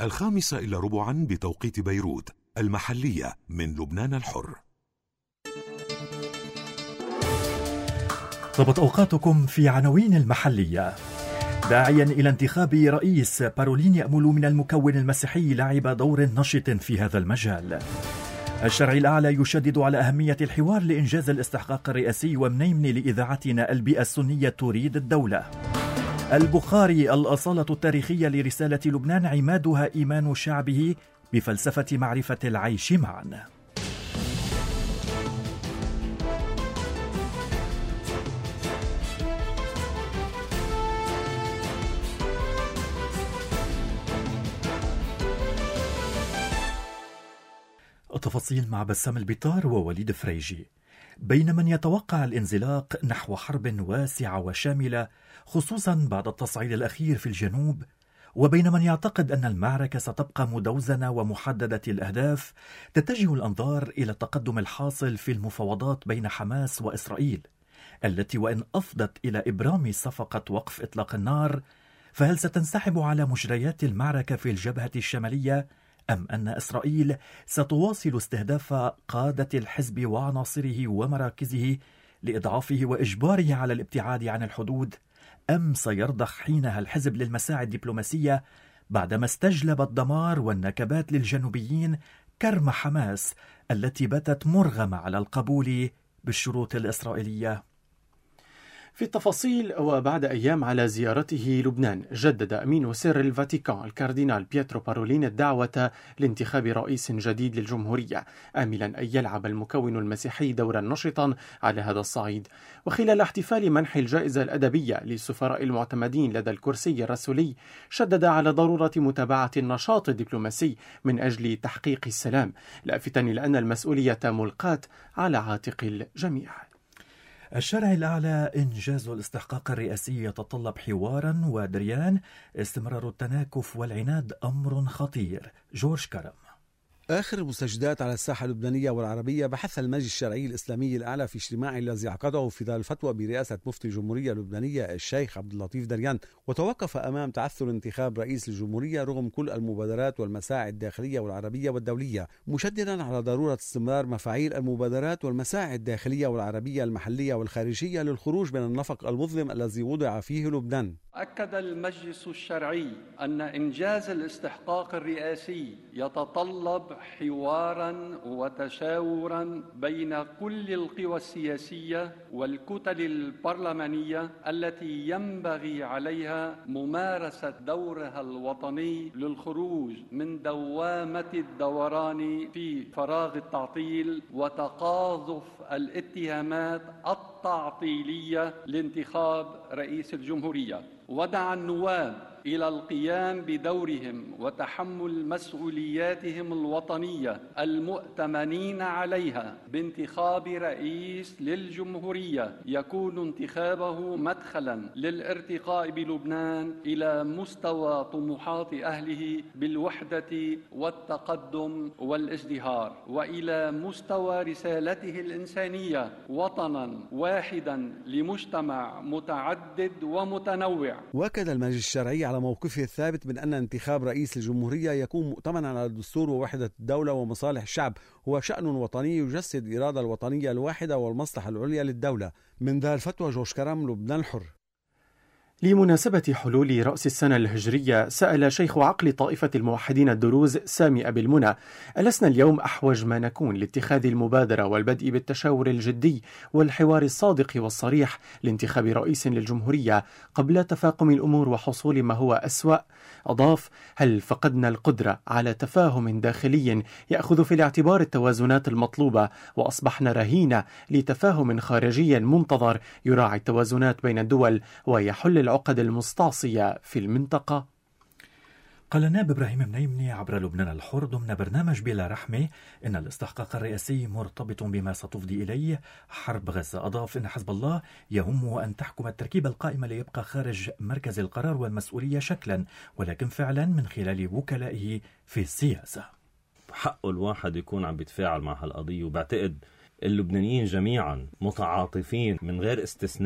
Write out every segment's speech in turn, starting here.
5:15 بتوقيت بيروت المحلية من لبنان الحر. طبت أوقاتكم في عناوين المحلية. داعيا إلى انتخاب رئيس، بارولين يأمل من المكون المسيحي لعب دور نشط في هذا المجال. الشرع الأعلى يشدد على أهمية الحوار لإنجاز الاستحقاق الرئاسي، ومنيمني لإذاعتنا البيئة السنية تريد الدولة. البخاري: الأصالة التاريخية لرسالة لبنان عمادها إيمان شعبه بفلسفة معرفة العيش معا. التفاصيل مع بسام البطار ووليد فريجي. بين من يتوقع الانزلاق نحو حرب واسعة وشاملة خصوصا بعد التصعيد الأخير في الجنوب، وبين من يعتقد أن المعركة ستبقى مدوزنة ومحددة الأهداف، تتجه الأنظار إلى التقدم الحاصل في المفاوضات بين حماس وإسرائيل، التي وإن أفضت إلى إبرام صفقة وقف إطلاق النار، فهل ستنسحب على مجريات المعركة في الجبهة الشمالية، أم أن إسرائيل ستواصل استهداف قادة الحزب وعناصره ومراكزه لإضعافه وإجباره على الابتعاد عن الحدود، أم سيرضخ حينها الحزب للمساعي الدبلوماسية بعدما استجلب الدمار والنكبات للجنوبيين كرم حماس التي باتت مرغمة على القبول بالشروط الإسرائيلية؟ في التفاصيل، وبعد أيام على زيارته لبنان، جدد أمين سر الفاتيكان الكاردينال بيترو بارولين الدعوة لانتخاب رئيس جديد للجمهورية، آملا أن يلعب المكون المسيحي دورا نشطا على هذا الصعيد. وخلال احتفال منح الجائزة الأدبية للسفراء المعتمدين لدى الكرسي الرسولي، شدد على ضرورة متابعة النشاط الدبلوماسي من أجل تحقيق السلام، لافتا إلى أن المسؤولية ملقاة على عاتق الجميع. الشرع الأعلى: إنجاز الاستحقاق الرئاسي يتطلب حوارا ودريان، استمرار التناكف والعناد أمر خطير. جورج كرم. آخر المستجدات على الساحة اللبنانية والعربية بحث المجلس الشرعي الإسلامي الأعلى في اجتماع الذي عقده في دار الفتوى برئاسة مفتي الجمهورية اللبنانية الشيخ عبد اللطيف دريان، وتوقف أمام تعثر انتخاب رئيس للجمهورية رغم كل المبادرات والمساعي الداخلية والعربية والدولية، مشددا على ضرورة استمرار مفاعيل المبادرات والمساعي الداخلية والعربية المحلية والخارجية للخروج من النفق المظلم الذي وضع فيه لبنان. أكد المجلس الشرعي أن إنجاز الاستحقاق الرئاسي يتطلب حوارا وتشاورا بين كل القوى السياسية والكتل البرلمانية التي ينبغي عليها ممارسة دورها الوطني للخروج من دوامة الدوران في فراغ التعطيل وتقاذف الاتهامات التعطيلية لانتخاب رئيس الجمهورية. ودعا النواب إلى القيام بدورهم وتحمل مسؤولياتهم الوطنية المؤتمنين عليها بانتخاب رئيس للجمهورية يكون انتخابه مدخلا للارتقاء بلبنان إلى مستوى طموحات أهله بالوحدة والتقدم والازدهار، وإلى مستوى رسالته الإنسانية وطنا واحدا لمجتمع متعدد ومتنوع. وأكد المجلس الشرعي على موقفه الثابت من أن انتخاب رئيس الجمهورية يكون مؤتمنا على الدستور ووحدة الدولة ومصالح الشعب، هو شأن وطني يجسد الإرادة الوطنية الواحدة والمصلحة العليا للدولة. من دار الفتوى، جورج كرم، لبنان الحر. لمناسبة حلول رأس السنة الهجرية، سأل شيخ عقل طائفة الموحدين الدروز سامي أبي المنى: ألسنا اليوم أحوج ما نكون لاتخاذ المبادرة والبدء بالتشاور الجدي والحوار الصادق والصريح لانتخاب رئيس للجمهورية قبل تفاقم الأمور وحصول ما هو أسوأ؟ أضاف: هل فقدنا القدرة على تفاهم داخلي يأخذ في الاعتبار التوازنات المطلوبة، وأصبحنا رهينة لتفاهم خارجي منتظر يراعي التوازنات بين الدول ويحل العقد المستعصية في المنطقة؟ قال النائب إبراهيم منيمني عبر لبنان الحر ضمن برنامج بلا رحمة إن الاستحقاق الرئاسي مرتبط بما ستفضي إليه حرب غزة. أضاف إن حزب الله يهمه أن تحكم التركيبة القائمة ليبقى خارج مركز القرار والمسؤولية شكلا، ولكن فعلا من خلال وكلائه في السياسة. حقه الواحد يكون عم بيتفاعل مع هالقضية، وبعتقد اللبنانيين جميعا متعاطفين من غير استثناء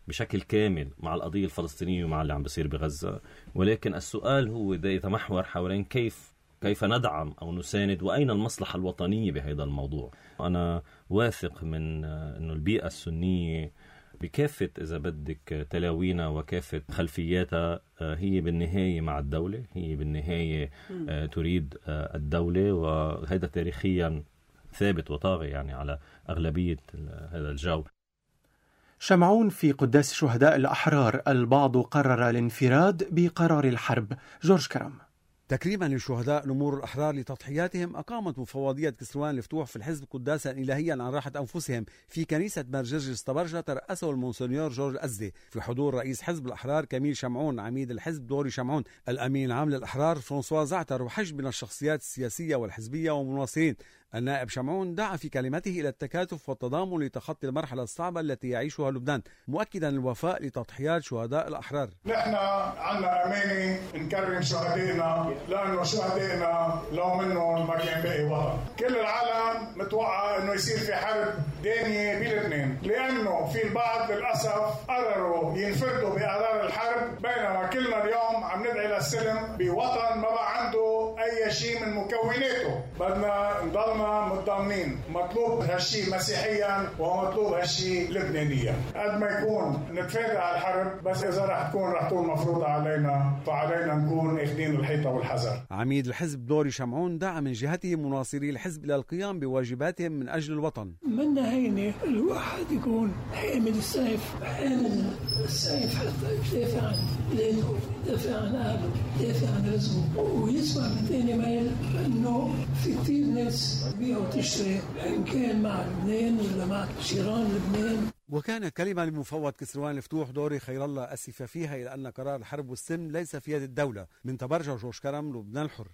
بشكل كامل مع القضية الفلسطينية ومع اللي عم بيصير بغزة، ولكن السؤال هو يتمحور حوالين كيف ندعم أو نساند، وأين المصلحة الوطنية بهذا الموضوع. أنا واثق من أنه البيئة السنية بكافة إذا بدك تلاوينا وكافة خلفياتها هي بالنهاية مع الدولة، هي بالنهاية تريد الدولة، وهذا تاريخيا ثابت وطاغي يعني على أغلبية هذا الجو. شمعون في قداس شهداء الأحرار، البعض قرر الانفراد بقرار الحرب. جورج كرم. تكريما للشهداء نمور الأحرار لتضحياتهم، أقامت مفوضية كسروان الفتوح في الحزب قداسا إلهيا عن راحة أنفسهم في كنيسة مرجرجس طبرجة، ترأسه المونسونيور جورج أزدي في حضور رئيس حزب الأحرار كميل شمعون، عميد الحزب دوري شمعون، الأمين العام للأحرار فرانسوا زعتر، وحشد من الشخصيات السياسية والحزبية ومناصرين. النائب شمعون دعا في كلمته إلى التكاتف والتضامن لتخطي المرحلة الصعبة التي يعيشها لبنان، مؤكدا الوفاء لتضحيات شهداء الأحرار. نحن عنا أمانة نكرم شهدائنا، لأنه شهدائنا لو منهم ما كان باقي وطن. كل العالم متوقع أنه يصير في حرب دانية بلبنان، لأنه في البعض للأسف قرروا ينفردوا بقرار الحرب، بينما كلنا اليوم عم ندعي للسلم بوطن ما بقى عنده أي شيء من مكوناته. بدنا نضلنا متضامنين. مطلوب هالشيء مسيحيا ومطلوب هالشيء لبنانيا. قد ما يكون نتفادى على الحرب، بس إذا رح تكون مفروضة علينا، فعلينا نكون اخذين الحيطة والحذر. عميد الحزب دوري شمعون دعا من جهته مناصري الحزب إلى القيام بواجباتهم من أجل الوطن. منا هينة الواحد يكون حامل السيف، حتى يدافع عن بلاده، يدافع عن أهله، يدافع عن رزقه، ويسمع من ثاني ميل إنه في كثير ناس بيع وتشتري، إن كان مع لبنان ولا مع جيران لبنان. وكان كلمة لمفوض كسروان الفتوح دوري خير الله أسف فيها إلى أن قرار الحرب والسلم ليس في يد الدولة. من طبرجة جورج كرم، لبنان الحر.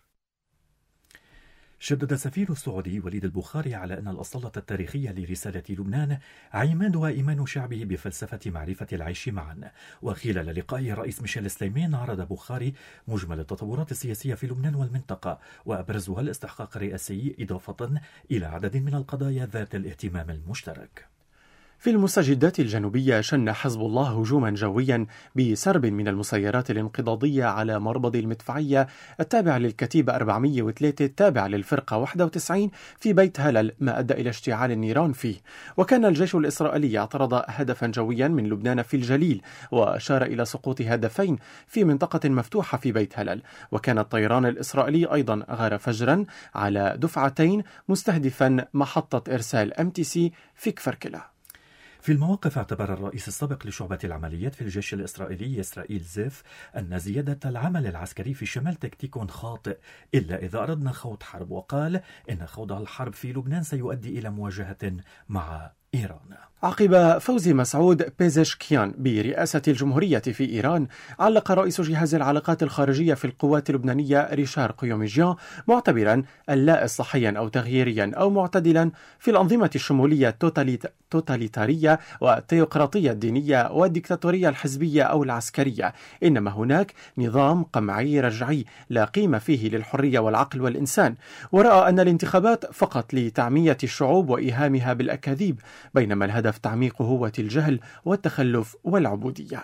شدد السفير السعودي وليد البخاري على أن الأصالة التاريخية لرسالة لبنان عمادها إيمان شعبه بفلسفة معرفة العيش معا. وخلال لقائه الرئيس ميشيل سليمان عرض بخاري مجمل التطورات السياسية في لبنان والمنطقة، وأبرزها الاستحقاق الرئاسي، إضافة إلى عدد من القضايا ذات الاهتمام المشترك. في المستجدات الجنوبية شن حزب الله هجوما جويا بسرب من المسيرات الانقضاضية على مربض المدفعية التابع للكتيبة 403 التابع للفرقة 91 في بيت هلل، ما أدى إلى اشتعال النيران فيه. وكان الجيش الإسرائيلي اعترض هدفا جويا من لبنان في الجليل، وأشار إلى سقوط هدفين في منطقة مفتوحة في بيت هلل. وكان الطيران الإسرائيلي أيضا غار فجرا على دفعتين مستهدفا محطة إرسال MTC في كفر كلا. في المواقف اعتبر الرئيس السابق لشعبة العمليات في الجيش الإسرائيلي إسرائيل زيف أن زيادة العمل العسكري في الشمال تكتيك خاطئ إلا إذا أردنا خوض حرب، وقال إن خوض الحرب في لبنان سيؤدي إلى مواجهة مع إيران. عقب فوز مسعود بيزشكيان برئاسة الجمهورية في إيران، علق رئيس جهاز العلاقات الخارجية في القوات اللبنانية ريشار قيوميجيان معتبرا اللا إصلاحيا أو تغييريا أو معتدلا في الأنظمة الشمولية التوتاليتارية والتيوقراطية الدينية والديكتاتورية الحزبية أو العسكرية، إنما هناك نظام قمعي رجعي لا قيمة فيه للحرية والعقل والإنسان، ورأى أن الانتخابات فقط لتعمية الشعوب وإيهامها بالأكاذيب، بينما الهدف تعميق هوة الجهل والتخلف والعبودية.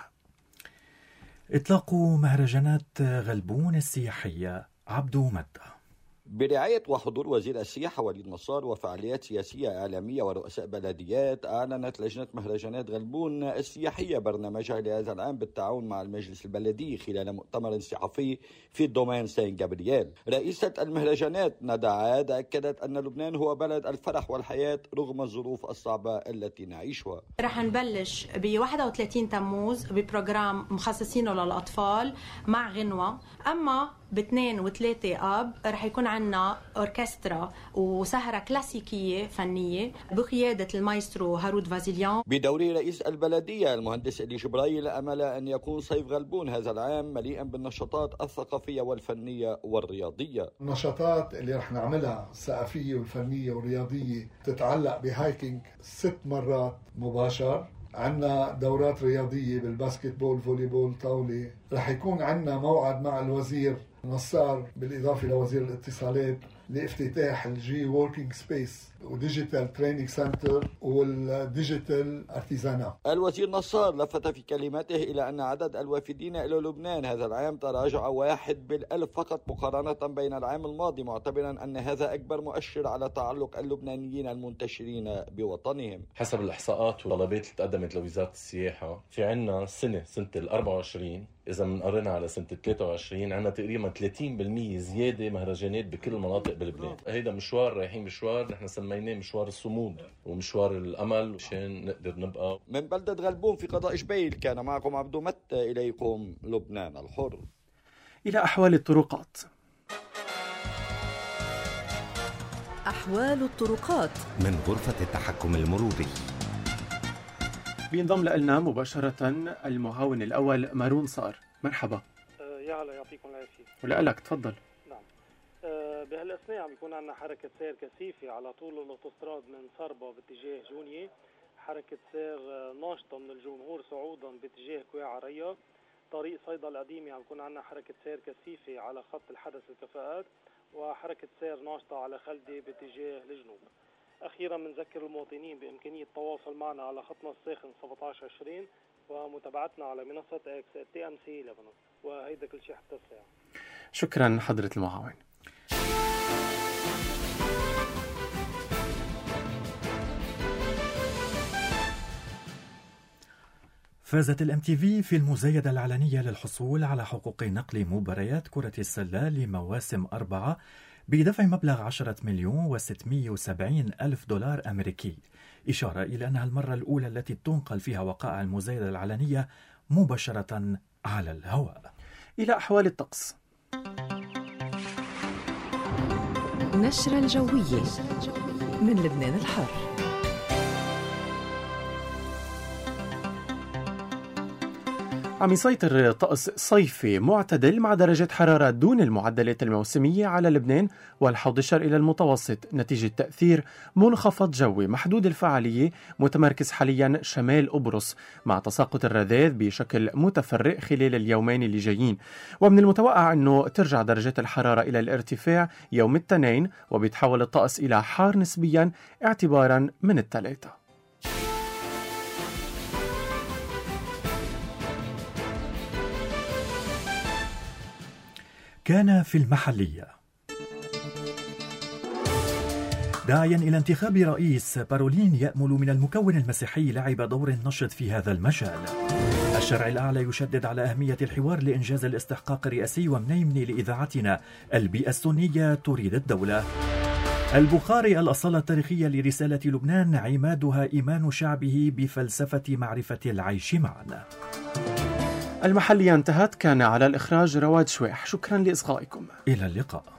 إطلاق مهرجانات غلبون السياحية. عبدو مدة. برعاية وحضور وزير السياحة وليد نصار وفعاليات سياسية إعلامية ورؤساء بلديات، أعلنت لجنة مهرجانات غلبون السياحية برنامجها لهذا العام بالتعاون مع المجلس البلدي خلال مؤتمر صحفي في الدومين سان جابرييل. رئيسة المهرجانات ندى عاد أكدت أن لبنان هو بلد الفرح والحياة رغم الظروف الصعبة التي نعيشها. رح نبلش ب 31 تموز ببروجرام مخصصينه للأطفال مع غنوة، أما ب2 و3 آب رح يكون عنا أوركسترا وسهرة كلاسيكية فنية بقيادة المايسترو هارود فازيليان. بدور رئيس البلدية المهندس إلي جبرائيل، أمل أن يكون صيف غلبون هذا العام مليئا بالنشاطات الثقافية والفنية والرياضية. النشاطات اللي رح نعملها الثقافية والفنية والرياضية تتعلق بهايكينج 6 مرات مباشر، عنا دورات رياضية بالباسكت بول، فولي بول، طاولة. رح يكون عنا موعد مع الوزير نصار بالإضافة لوزير الاتصالات لافتتاح الجي ووركينج سبيس وديجيتال تريننج سنتر والديجيتال ارتيزانا. الوزير نصار لفت في كلماته إلى أن عدد الوافدين إلى لبنان هذا العام تراجع 1 بالألف فقط مقارنة بين العام الماضي، معتبرا أن هذا أكبر مؤشر على تعلق اللبنانيين المنتشرين بوطنهم. حسب الإحصاءات والطلبات اللي تقدمت لوزارة السياحة، في عنا سنة 24 إذا منقارنها على سنة 23 عنا تقريبا 30% زيادة مهرجانات بكل المناطق بلبنان. هيدا مشوار رايحين مشوار نحن سميناه مشوار الصمود ومشوار الأمل عشان نقدر نبقى. من بلدة غلبون في قضاء جبيل كان معكم عبدو متى، إليكم لبنان الحر. إلى أحوال الطرقات. أحوال الطرقات من غرفة التحكم المروري. بينضم لنا مباشرة المعاون الأول مارون صار. مرحبا. يا هلا، يعطيكم العافية. ولك تفضل. نعم. بهالأثناء عم يكون عندنا حركة سير كثيفة على طول الأوتوستراد من صربة باتجاه جونية، حركة سير ناشطة من الجمهور صعودا باتجاه كوي عريا، طريق صيدا القديمة عم يكون عندنا حركة سير كثيفة على خط الحدث الكفاءات، وحركة سير ناشطة على خلدة باتجاه الجنوب. أخيرا بنذكر المواطنين بإمكانية التواصل معنا على خطنا الساخن 1720 ومتابعتنا على منصة اكس TMC لبنان. وهيدا كل شيء حتى الساعة. شكرا حضرة المعاون. فازت الMTV في المزايدة العلنية للحصول على حقوق نقل مباريات كرة السلة لمواسم 4 بدفع مبلغ 10,670,000 دولار أمريكي، إشارة إلى أنها المرة الأولى التي تنقل فيها وقائع المزايدة العلنية مباشرة على الهواء. إلى أحوال الطقس. نشرة الجوية من لبنان الحر. عم يسيطر طقس صيفي معتدل مع درجة حرارة دون المعدلات الموسمية على لبنان والحوض الشرقي للمتوسط، نتيجة تأثير منخفض جوي محدود الفعالية متمركز حاليا شمال قبرص، مع تساقط الرذاذ بشكل متفرق خلال اليومين اللي جايين. ومن المتوقع أنه ترجع درجات الحرارة إلى الارتفاع يوم الاثنين، وبيتحول الطقس إلى حار نسبيا اعتبارا من الثلاثاء. كان في المحلية. داعيا إلى انتخاب رئيس، بارولين يأمل من المكون المسيحي لعب دور نشط في هذا المجال. الشرع الأعلى يشدد على أهمية الحوار لإنجاز الاستحقاق الرئاسي، ومنيمني لإذاعتنا البيئة السنية تريد الدولة. البخاري الأصالة التاريخية لرسالة لبنان عمادها إيمان شعبه بفلسفة معرفة العيش معا. المحلية انتهت. كان على الإخراج رواد شويح. شكرا لإصغائكم. إلى اللقاء.